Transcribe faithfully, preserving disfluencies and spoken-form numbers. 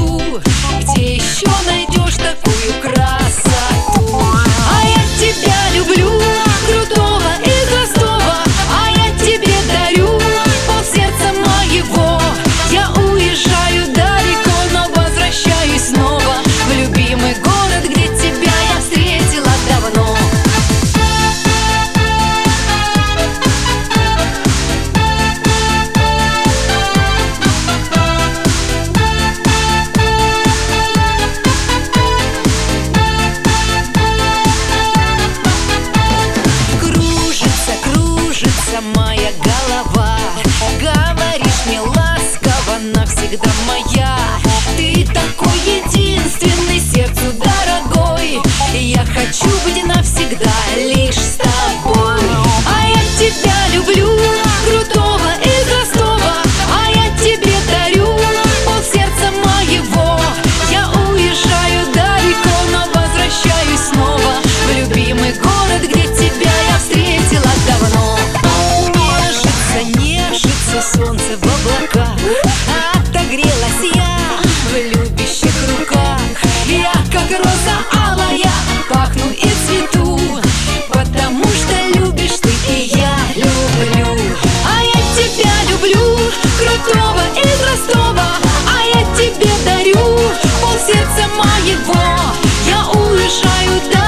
свету. Где еще найдешь такую красоту? А я тебя люблю, крутого и простого, а я тебе дарю полсердца моего. Я уезжаю далеко, но возвращаюсь снова в любимый город, где тебя я встретила давно. Моя голова, говоришь мне ласково, навсегда моя. Ты такой единственный, сердцу дорогой. Я хочу быть навсегда лишь с тобой. А я тебя люблю, крутого и простого, а я тебе дарю полсердца моего. Я уезжаю далеко, но возвращаюсь снова в любимый город, где тебя я встретила давно. Нежится солнце в облаках, отогрелась я в любящих руках. Я как роза алая, пахну и цвету, потому что любишь ты и я люблю. А я тебя люблю, крутого и простого, а я тебе дарю полсердца моего. Я уезжаю далеко,